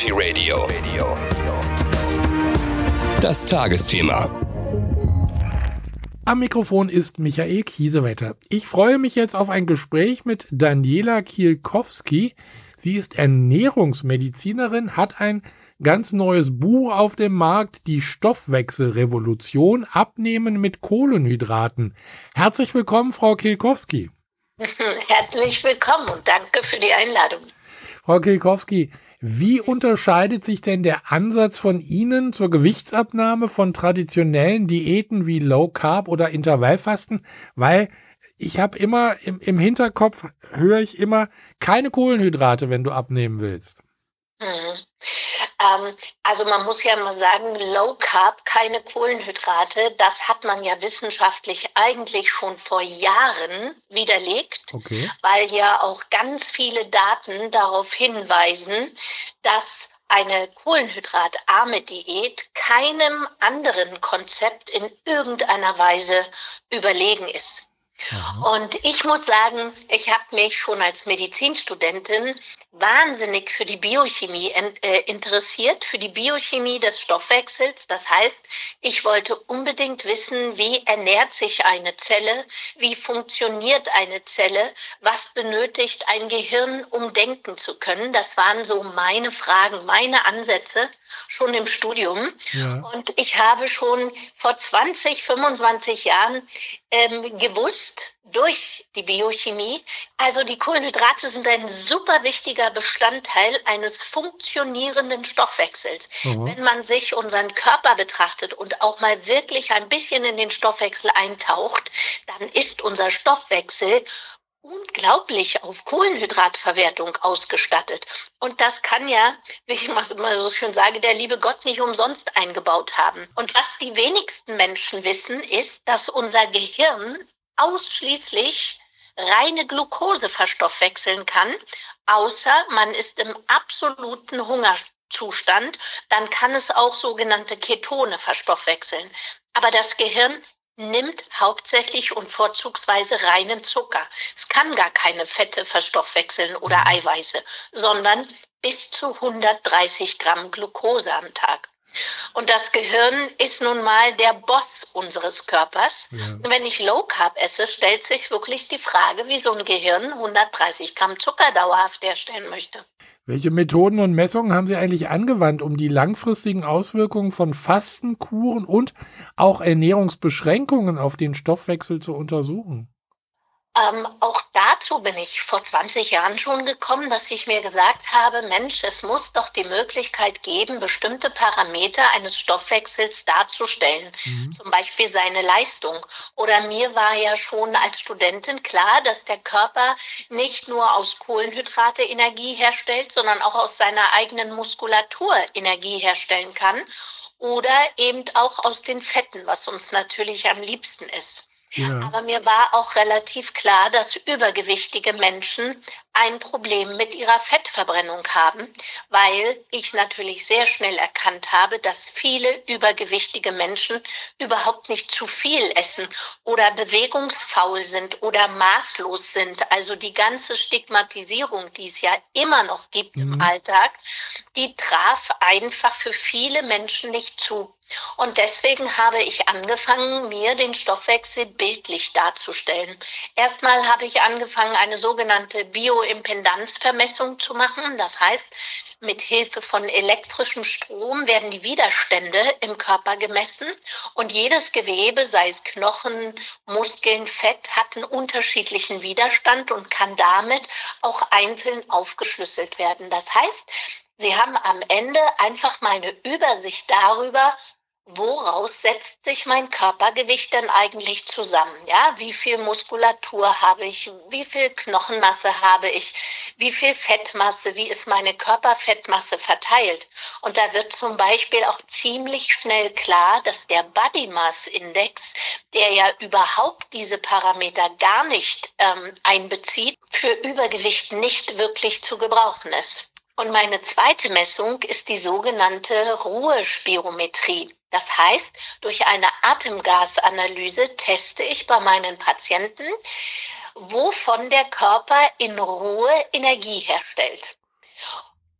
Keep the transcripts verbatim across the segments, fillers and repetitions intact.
Energy Radio. Das Tagesthema. Am Mikrofon ist Michael Kiesewetter. Ich freue mich jetzt auf ein Gespräch mit Daniela Kielkowski. Sie ist Ernährungsmedizinerin, hat ein ganz neues Buch auf dem Markt, die Stoffwechselrevolution, Abnehmen mit Kohlenhydraten. Herzlich willkommen, Frau Kielkowski. Herzlich willkommen und danke für die Einladung. Frau Kielkowski, wie unterscheidet sich denn der Ansatz von Ihnen zur Gewichtsabnahme von traditionellen Diäten wie Low Carb oder Intervallfasten? Weil ich habe immer im, im Hinterkopf, höre ich immer, keine Kohlenhydrate, wenn du abnehmen willst. Mhm. Ähm, also man muss ja mal sagen, Low Carb, keine Kohlenhydrate, das hat man ja wissenschaftlich eigentlich schon vor Jahren widerlegt, Okay. weil ja auch ganz viele Daten darauf hinweisen, dass eine kohlenhydratarme Diät keinem anderen Konzept in irgendeiner Weise überlegen ist. Aha. Und ich muss sagen, ich habe mich schon als Medizinstudentin wahnsinnig für die Biochemie äh, interessiert, für die Biochemie des Stoffwechsels. Das heißt, ich wollte unbedingt wissen, wie ernährt sich eine Zelle, wie funktioniert eine Zelle, was benötigt ein Gehirn, um denken zu können. Das waren so meine Fragen, meine Ansätze schon im Studium. Ja. Und ich habe schon vor zwanzig, fünfundzwanzig Jahren ähm, gewusst, durch die Biochemie, also die Kohlenhydrate sind ein super wichtiger Bestandteil eines funktionierenden Stoffwechsels. Aha. Wenn man sich unseren Körper betrachtet und auch mal wirklich ein bisschen in den Stoffwechsel eintaucht, dann ist unser Stoffwechsel unglaublich auf Kohlenhydratverwertung ausgestattet. Und das kann ja, wie ich mal so schön sage, der liebe Gott nicht umsonst eingebaut haben. Und was die wenigsten Menschen wissen, ist, dass unser Gehirn ausschließlich reine Glucose verstoffwechseln kann, außer man ist im absoluten Hungerzustand, dann kann es auch sogenannte Ketone verstoffwechseln. Aber das Gehirn nimmt hauptsächlich und vorzugsweise reinen Zucker. Es kann gar keine Fette verstoffwechseln oder Eiweiße, sondern bis zu hundertdreißig Gramm Glucose am Tag. Und das Gehirn ist nun mal der Boss unseres Körpers. Ja. Und wenn ich Low Carb esse, stellt sich wirklich die Frage, wie so ein Gehirn hundertdreißig Gramm Zucker dauerhaft herstellen möchte. Welche Methoden und Messungen haben Sie eigentlich angewandt, um die langfristigen Auswirkungen von Fasten, Kuren und auch Ernährungsbeschränkungen auf den Stoffwechsel zu untersuchen? Ähm, auch dazu bin ich vor zwanzig Jahren schon gekommen, dass ich mir gesagt habe, Mensch, es muss doch die Möglichkeit geben, bestimmte Parameter eines Stoffwechsels darzustellen, Mhm. zum Beispiel seine Leistung. Oder mir war ja schon als Studentin klar, dass der Körper nicht nur aus Kohlenhydrate Energie herstellt, sondern auch aus seiner eigenen Muskulatur Energie herstellen kann oder eben auch aus den Fetten, was uns natürlich am liebsten ist. Ja. Aber mir war auch relativ klar, dass übergewichtige Menschen ein Problem mit ihrer Fettverbrennung haben, weil ich natürlich sehr schnell erkannt habe, dass viele übergewichtige Menschen überhaupt nicht zu viel essen oder bewegungsfaul sind oder maßlos sind. Also die ganze Stigmatisierung, die es ja immer noch gibt Mhm. im Alltag, die traf einfach für viele Menschen nicht zu. Und deswegen habe ich angefangen, mir den Stoffwechsel bildlich darzustellen. Erstmal habe ich angefangen, eine sogenannte Bioimpedanzvermessung zu machen. Das heißt, mit Hilfe von elektrischem Strom werden die Widerstände im Körper gemessen und jedes Gewebe, sei es Knochen, Muskeln, Fett, hat einen unterschiedlichen Widerstand und kann damit auch einzeln aufgeschlüsselt werden. Das heißt, Sie haben am Ende einfach mal eine Übersicht darüber, woraus setzt sich mein Körpergewicht denn eigentlich zusammen? Ja, wie viel Muskulatur habe ich? Wie viel Knochenmasse habe ich? Wie viel Fettmasse? Wie ist meine Körperfettmasse verteilt? Und da wird zum Beispiel auch ziemlich schnell klar, dass der Body Mass Index, der ja überhaupt diese Parameter gar nicht ähm, einbezieht, für Übergewicht nicht wirklich zu gebrauchen ist. Und meine zweite Messung ist die sogenannte Ruhespirometrie. Das heißt, durch eine Atemgasanalyse teste ich bei meinen Patienten, wovon der Körper in Ruhe Energie herstellt.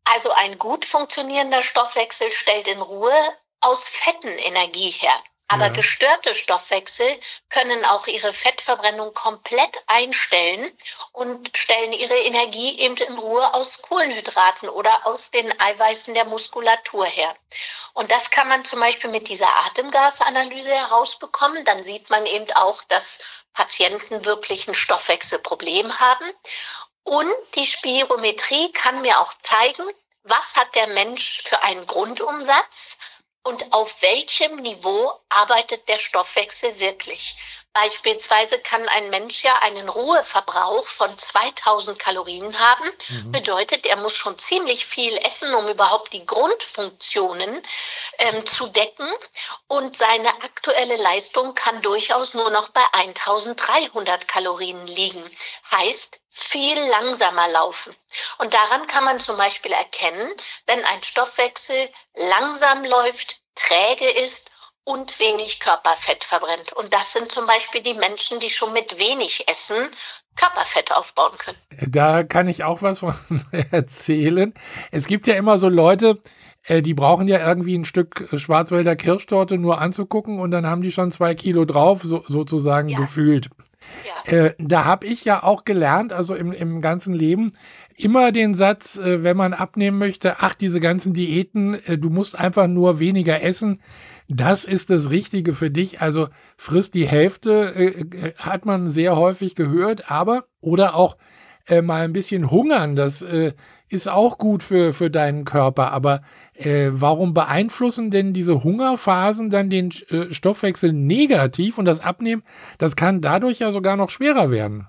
Also ein gut funktionierender Stoffwechsel stellt in Ruhe aus Fetten Energie her. Aber Ja. gestörte Stoffwechsel können auch ihre Fettverbrennung komplett einstellen und stellen ihre Energie eben in Ruhe aus Kohlenhydraten oder aus den Eiweißen der Muskulatur her. Und das kann man zum Beispiel mit dieser Atemgasanalyse herausbekommen. Dann sieht man eben auch, dass Patienten wirklich ein Stoffwechselproblem haben. Und die Spirometrie kann mir auch zeigen, was hat der Mensch für einen Grundumsatz und auf welchem Niveau arbeitet der Stoffwechsel wirklich. Beispielsweise kann ein Mensch ja einen Ruheverbrauch von zweitausend Kalorien haben. Mhm. Bedeutet, er muss schon ziemlich viel essen, um überhaupt die Grundfunktionen ähm, zu decken. Und seine aktuelle Leistung kann durchaus nur noch bei eintausenddreihundert Kalorien liegen. Heißt, viel langsamer laufen. Und daran kann man zum Beispiel erkennen, wenn ein Stoffwechsel langsam läuft, träge ist und wenig Körperfett verbrennt. Und das sind zum Beispiel die Menschen, die schon mit wenig Essen Körperfett aufbauen können. Da kann ich auch was von erzählen. Es gibt ja immer so Leute, äh, die brauchen ja irgendwie ein Stück Schwarzwälder Kirschtorte nur anzugucken und dann haben die schon zwei Kilo drauf, so, sozusagen Ja. gefühlt. Ja. Äh, da habe ich ja auch gelernt, also im, im ganzen Leben, immer den Satz, äh, wenn man abnehmen möchte, ach, diese ganzen Diäten, äh, du musst einfach nur weniger essen. Das ist das Richtige für dich. Also frisst die Hälfte, äh, hat man sehr häufig gehört, aber oder auch äh, mal ein bisschen hungern, das äh, ist auch gut für, für deinen Körper. Aber äh, warum beeinflussen denn diese Hungerphasen dann den äh, Stoffwechsel negativ und das Abnehmen, das kann dadurch ja sogar noch schwerer werden.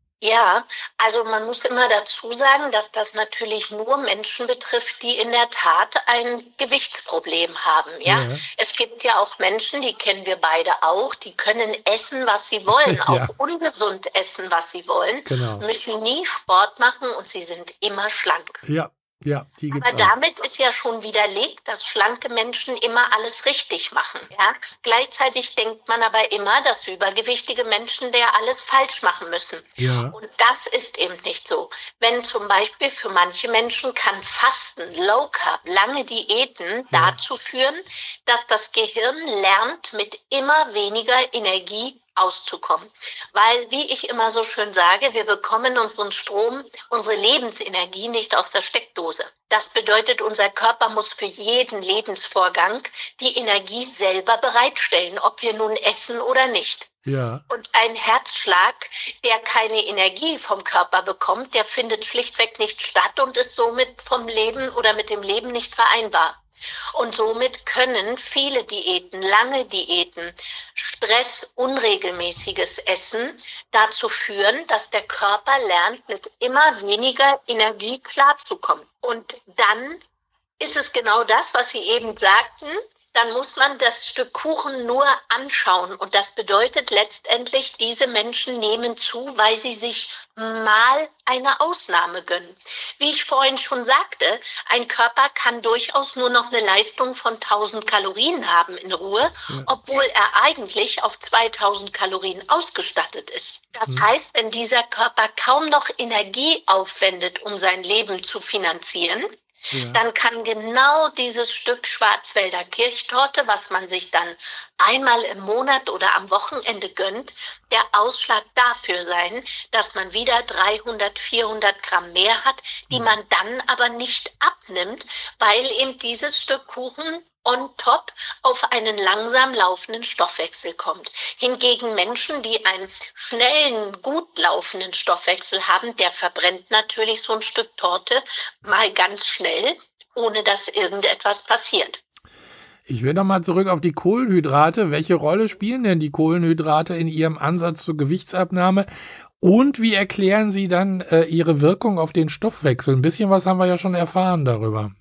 Ja, also man muss immer dazu sagen, dass das natürlich nur Menschen betrifft, die in der Tat ein Gewichtsproblem haben. Ja, Ja. es gibt ja auch Menschen, die kennen wir beide auch, die können essen, was sie wollen, Ja. auch ungesund essen, was sie wollen, Genau. müssen nie Sport machen und sie sind immer schlank. Ja, ja, die Aber gibt's auch. damit ist ja schon widerlegt, dass schlanke Menschen immer alles richtig machen. Ja? Gleichzeitig denkt man aber immer, dass übergewichtige Menschen der alles falsch machen müssen. Ja, Und das ist eben nicht so. Wenn zum Beispiel für manche Menschen kann Fasten, Low Carb, lange Diäten Ja. dazu führen, dass das Gehirn lernt, mit immer weniger Energie auszukommen. Weil, wie ich immer so schön sage, wir bekommen unseren Strom, unsere Lebensenergie nicht aus der Steckdose. Das bedeutet, unser Körper muss für jeden Lebensvorgang die Energie selber bereitstellen, ob wir nun essen oder nicht. ja, Und ein Herzschlag, der keine Energie vom Körper bekommt, der findet schlichtweg nicht statt und ist somit vom Leben oder mit dem Leben nicht vereinbar. Und somit können viele Diäten, lange Diäten, Stress, unregelmäßiges Essen dazu führen, dass der Körper lernt, mit immer weniger Energie klarzukommen. Und dann ist es genau das, was Sie eben sagten. Dann muss man das Stück Kuchen nur anschauen. Und das bedeutet letztendlich, diese Menschen nehmen zu, weil sie sich mal eine Ausnahme gönnen. Wie ich vorhin schon sagte, ein Körper kann durchaus nur noch eine Leistung von tausend Kalorien haben in Ruhe, ja, obwohl er eigentlich auf zweitausend Kalorien ausgestattet ist. Das hm, heißt, wenn dieser Körper kaum noch Energie aufwendet, um sein Leben zu finanzieren, ja, dann kann genau dieses Stück Schwarzwälder Kirschtorte, was man sich dann einmal im Monat oder am Wochenende gönnt, der Ausschlag dafür sein, dass man wieder dreihundert, vierhundert Gramm mehr hat, die hm, man dann aber nicht abnimmt, weil eben dieses Stück Kuchen on top auf einen langsam laufenden Stoffwechsel kommt. Hingegen Menschen, die einen schnellen, gut laufenden Stoffwechsel haben, der verbrennt natürlich so ein Stück Torte mal ganz schnell, ohne dass irgendetwas passiert. Ich will noch mal zurück auf die Kohlenhydrate. Welche Rolle spielen denn die Kohlenhydrate in Ihrem Ansatz zur Gewichtsabnahme? Und wie erklären Sie dann äh, ihre Wirkung auf den Stoffwechsel? Ein bisschen was haben wir ja schon erfahren darüber.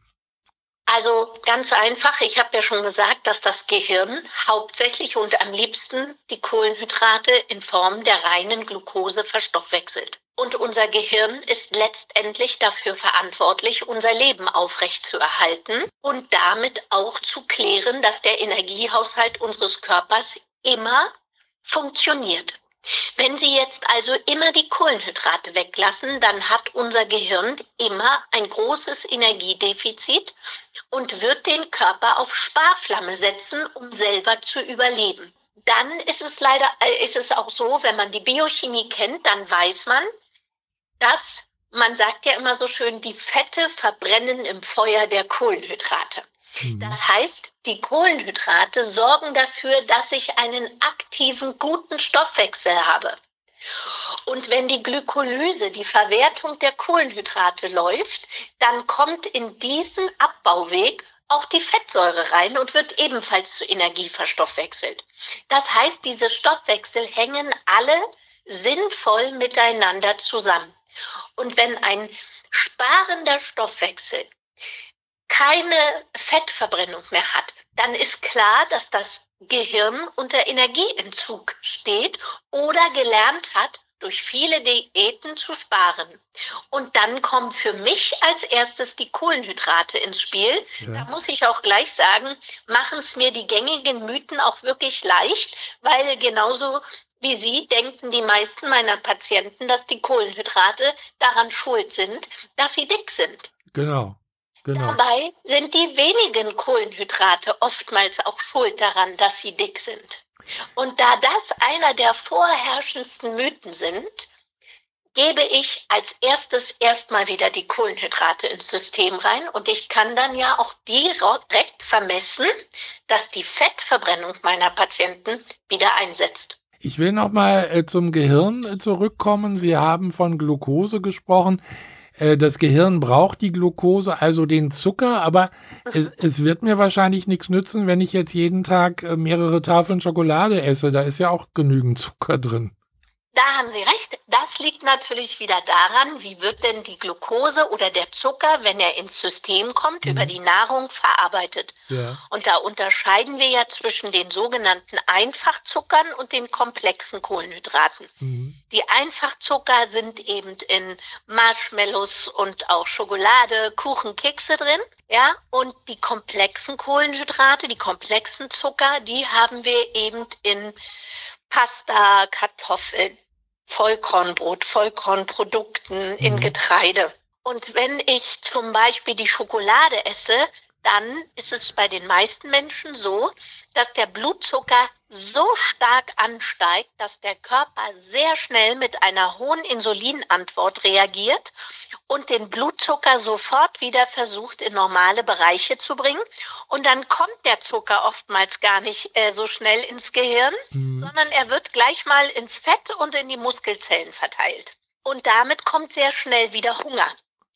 Also ganz einfach, ich habe ja schon gesagt, dass das Gehirn hauptsächlich und am liebsten die Kohlenhydrate in Form der reinen Glucose verstoffwechselt. Und unser Gehirn ist letztendlich dafür verantwortlich, unser Leben aufrechtzuerhalten und damit auch zu klären, dass der Energiehaushalt unseres Körpers immer funktioniert. Wenn Sie jetzt also immer die Kohlenhydrate weglassen, dann hat unser Gehirn immer ein großes Energiedefizit und wird den Körper auf Sparflamme setzen, um selber zu überleben. Dann ist es leider, äh, ist es auch so, wenn man die Biochemie kennt, dann weiß man, dass, man sagt ja immer so schön, die Fette verbrennen im Feuer der Kohlenhydrate. Mhm. Das heißt, die Kohlenhydrate sorgen dafür, dass ich einen aktiven, guten Stoffwechsel habe. Und wenn die Glykolyse, die Verwertung der Kohlenhydrate läuft, dann kommt in diesen Abbauweg auch die Fettsäure rein und wird ebenfalls zu Energie verstoffwechselt. Das heißt, diese Stoffwechsel hängen alle sinnvoll miteinander zusammen. Und wenn ein sparender Stoffwechsel keine Fettverbrennung mehr hat, dann ist klar, dass das Gehirn unter Energieentzug steht oder gelernt hat, durch viele Diäten zu sparen. Und dann kommen für mich als erstes die Kohlenhydrate ins Spiel. Ja. Da muss ich auch gleich sagen, machen es mir die gängigen Mythen auch wirklich leicht, weil genauso wie Sie denken die meisten meiner Patienten, dass die Kohlenhydrate daran schuld sind, dass sie dick sind. Genau. Genau. Dabei sind die wenigen Kohlenhydrate oftmals auch schuld daran, dass sie dick sind. Und da das einer der vorherrschendsten Mythen sind, gebe ich als erstes erstmal wieder die Kohlenhydrate ins System rein und ich kann dann ja auch direkt vermessen, dass die Fettverbrennung meiner Patienten wieder einsetzt. Ich will noch mal äh, zum Gehirn äh, zurückkommen. Sie haben von Glucose gesprochen. Äh, das Gehirn braucht die Glucose, also den Zucker, aber es, es wird mir wahrscheinlich nichts nützen, wenn ich jetzt jeden Tag äh, mehrere Tafeln Schokolade esse. Da ist ja auch genügend Zucker drin. Da haben Sie recht. Das liegt natürlich wieder daran, wie wird denn die Glucose oder der Zucker, wenn er ins System kommt, Mhm. über die Nahrung verarbeitet. Ja. Und da unterscheiden wir ja zwischen den sogenannten Einfachzuckern und den komplexen Kohlenhydraten. Mhm. Die Einfachzucker sind eben in Marshmallows und auch Schokolade, Kuchen, Kekse drin. Ja, und die komplexen Kohlenhydrate, die komplexen Zucker, die haben wir eben in Pasta, Kartoffeln, Vollkornbrot, Vollkornprodukten, in Mhm. Getreide. Und wenn ich zum Beispiel die Schokolade esse, dann ist es bei den meisten Menschen so, dass der Blutzucker so stark ansteigt, dass der Körper sehr schnell mit einer hohen Insulinantwort reagiert und den Blutzucker sofort wieder versucht, in normale Bereiche zu bringen. Und dann kommt der Zucker oftmals gar nicht äh, so schnell ins Gehirn, Mhm. sondern er wird gleich mal ins Fett und in die Muskelzellen verteilt. Und damit kommt sehr schnell wieder Hunger.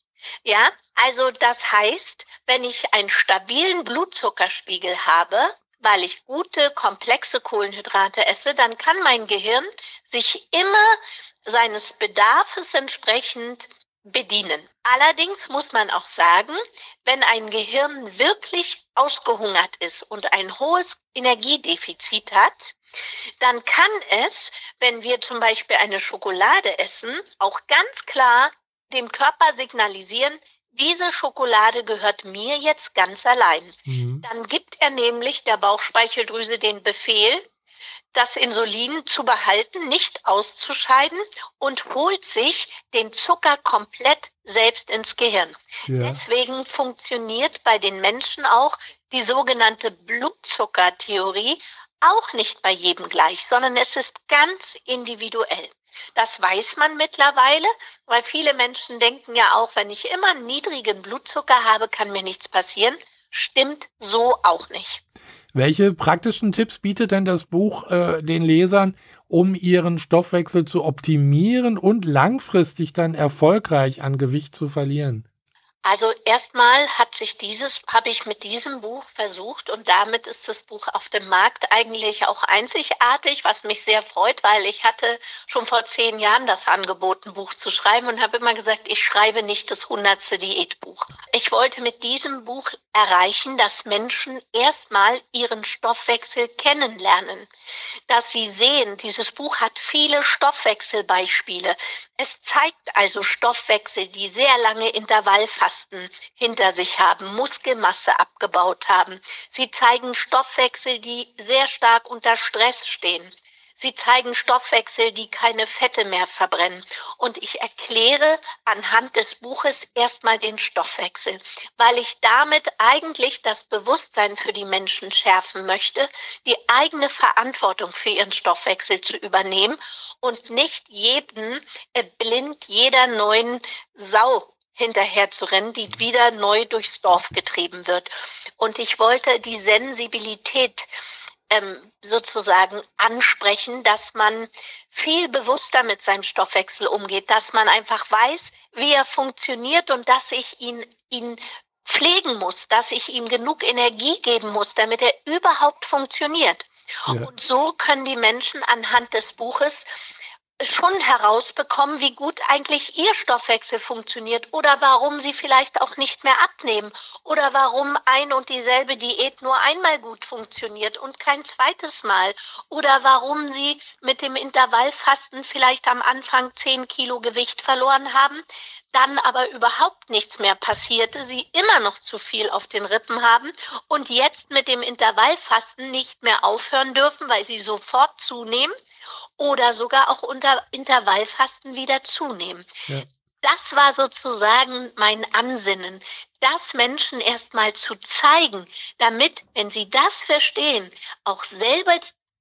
Ja, also das heißt, wenn ich einen stabilen Blutzuckerspiegel habe, weil ich gute, komplexe Kohlenhydrate esse, dann kann mein Gehirn sich immer seines Bedarfs entsprechend bedienen. Allerdings muss man auch sagen, wenn ein Gehirn wirklich ausgehungert ist und ein hohes Energiedefizit hat, dann kann es, wenn wir zum Beispiel eine Schokolade essen, auch ganz klar dem Körper signalisieren, diese Schokolade gehört mir jetzt ganz allein. Mhm. Dann gibt er nämlich der Bauchspeicheldrüse den Befehl, das Insulin zu behalten, nicht auszuscheiden und holt sich den Zucker komplett selbst ins Gehirn. Ja. Deswegen funktioniert bei den Menschen auch die sogenannte Blutzuckertheorie auch nicht bei jedem gleich, sondern es ist ganz individuell. Das weiß man mittlerweile, weil viele Menschen denken ja auch, wenn ich immer einen niedrigen Blutzucker habe, kann mir nichts passieren. Stimmt so auch nicht. Welche praktischen Tipps bietet denn das Buch äh, den Lesern, um ihren Stoffwechsel zu optimieren und langfristig dann erfolgreich an Gewicht zu verlieren? Also erstmal hat sich dieses, habe ich mit diesem Buch versucht und damit ist das Buch auf dem Markt eigentlich auch einzigartig, was mich sehr freut, weil ich hatte schon vor zehn Jahren das Angebot, ein Buch zu schreiben und habe immer gesagt, ich schreibe nicht das hundertste Diätbuch. Ich wollte mit diesem Buch erreichen, dass Menschen erstmal ihren Stoffwechsel kennenlernen, dass sie sehen, dieses Buch hat viele Stoffwechselbeispiele. Es zeigt also Stoffwechsel, die sehr lange Intervallfasten hinter sich haben, Muskelmasse abgebaut haben. Sie zeigen Stoffwechsel, die sehr stark unter Stress stehen. Sie zeigen Stoffwechsel, die keine Fette mehr verbrennen. Und ich erkläre anhand des Buches erstmal den Stoffwechsel, weil ich damit eigentlich das Bewusstsein für die Menschen schärfen möchte, die eigene Verantwortung für ihren Stoffwechsel zu übernehmen und nicht jedem äh, blind jeder neuen Sau hinterher zu rennen, die wieder neu durchs Dorf getrieben wird. Und ich wollte die Sensibilität ähm, sozusagen ansprechen, dass man viel bewusster mit seinem Stoffwechsel umgeht, dass man einfach weiß, wie er funktioniert und dass ich ihn, ihn pflegen muss, dass ich ihm genug Energie geben muss, damit er überhaupt funktioniert. Ja. Und so können die Menschen anhand des Buches schon herausbekommen, wie gut eigentlich ihr Stoffwechsel funktioniert oder warum sie vielleicht auch nicht mehr abnehmen oder warum ein und dieselbe Diät nur einmal gut funktioniert und kein zweites Mal oder warum sie mit dem Intervallfasten vielleicht am Anfang zehn Kilo Gewicht verloren haben, dann aber überhaupt nichts mehr passierte, sie immer noch zu viel auf den Rippen haben und jetzt mit dem Intervallfasten nicht mehr aufhören dürfen, weil sie sofort zunehmen oder sogar auch unter Intervallfasten wieder zunehmen. Ja. Das war sozusagen mein Ansinnen, das Menschen erstmal zu zeigen, damit, wenn sie das verstehen, auch selber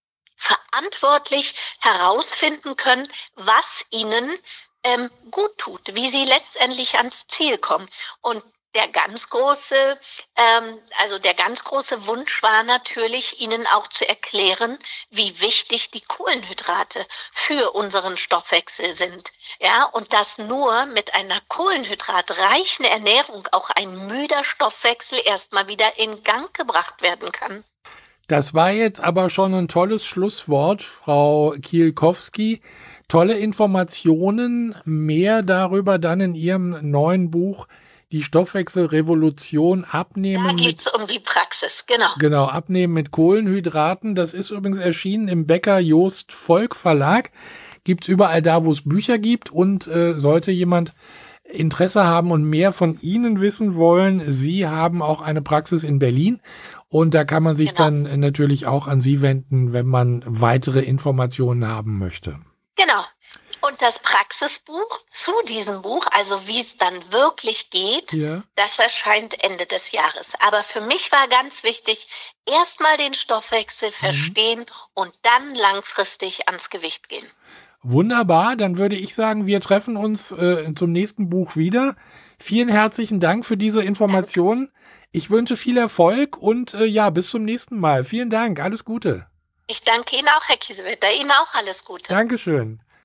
verantwortlich herausfinden können, was ihnen ähm, gut tut, wie sie letztendlich ans Ziel kommen. Und der ganz große, ähm, also der ganz große Wunsch war natürlich, Ihnen auch zu erklären, wie wichtig die Kohlenhydrate für unseren Stoffwechsel sind. Ja, und dass nur mit einer kohlenhydratreichen Ernährung auch ein müder Stoffwechsel erstmal wieder in Gang gebracht werden kann. Das war jetzt aber schon ein tolles Schlusswort, Frau Kielkowski. Tolle Informationen, mehr darüber dann in Ihrem neuen Buch Die Stoffwechselrevolution, abnehmen. Da geht es um die Praxis, genau. Genau, abnehmen mit Kohlenhydraten. Das ist übrigens erschienen im Becker Jost Volk Verlag. Gibt es überall da, wo es Bücher gibt. Und äh, sollte jemand Interesse haben und mehr von Ihnen wissen wollen, Sie haben auch eine Praxis in Berlin. Und da kann man sich genau. dann natürlich auch an Sie wenden, wenn man weitere Informationen haben möchte. Genau. Und das Praxisbuch zu diesem Buch, also wie es dann wirklich geht, ja. das erscheint Ende des Jahres. Aber für mich war ganz wichtig, erstmal den Stoffwechsel verstehen mhm. und dann langfristig ans Gewicht gehen. Wunderbar, dann würde ich sagen, wir treffen uns äh, zum nächsten Buch wieder. Vielen herzlichen Dank für diese Informationen. Danke. Ich wünsche viel Erfolg und äh, ja, bis zum nächsten Mal. Vielen Dank, alles Gute. Ich danke Ihnen auch, Herr Kiesewetter. Ihnen auch alles Gute. Dankeschön.